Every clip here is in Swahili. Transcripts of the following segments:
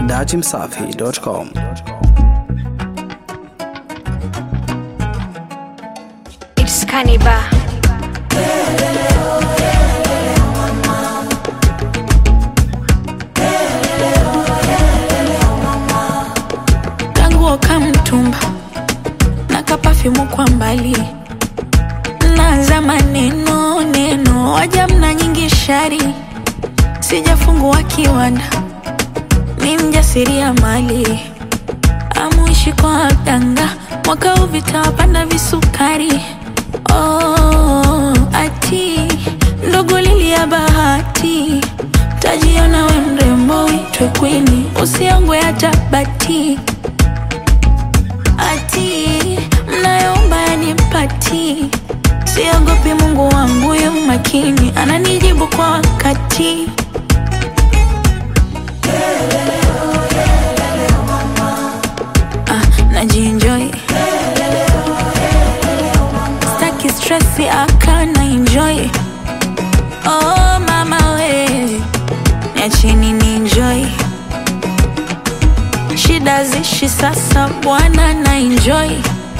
dachimsafi.com. It's Cannibal. Tangu kamtumba na kapafimu kwa mbali, naanza maneno neno waja mna nyingi shari. Sijafungua kiwanda, ni mjasiriamali. Amuishi kwa danga, mwaka huu vitawapanda visukari. Oh, ati ndogo lili ya bahati, tajiona we mrembo uitwe kwini, usiongwe hata bati. Ati mnayomba yanipati, siogopi Mungu wangu yu makini, ananijibu kwa wakati. Najienjoy, staki stressi aka na enjoy. Oh mama we, niacheni ni enjoy. Shida zishi sasa bwana na enjoy.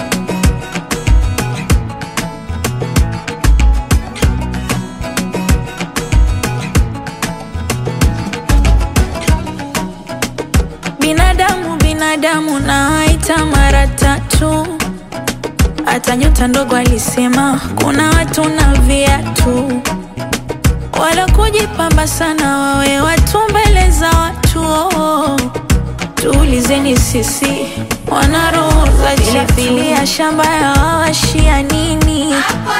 Binadamu na haita mara tatu. Hata nyota ndogo alisema kuna watu na viatu. Wala kujipamba sana wawe watu mbele za watu. Tuulizeni sisi wana roho za chifilia, shamba ya wawashia nini?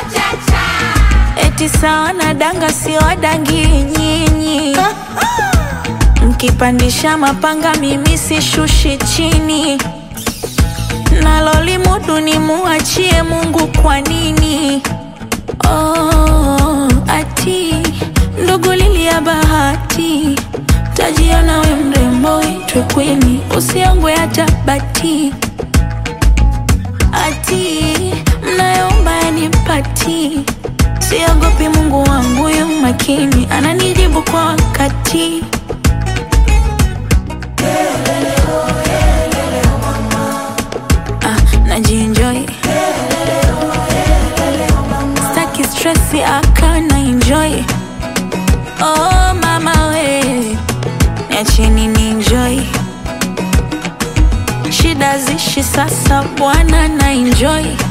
Eti sawa na danga si wadangi nyinyi. Mkipandisha mapanga mimi sishushi chini. Naloli mudu ni muachie Mungu kwa nini? Oh, ati ndogo lili ya bahati, tajiona we mrembo uitwe kwini, usiongwe hata bati. Ati mnayomba yanipati, siogopi Mungu wangu yu makini, ananijibu kwa wakati. Najienjoy, staki stressi aka na enjoy. Oh mama we, niacheni ni enjoy. Shida zishi sasa bwana na enjoy.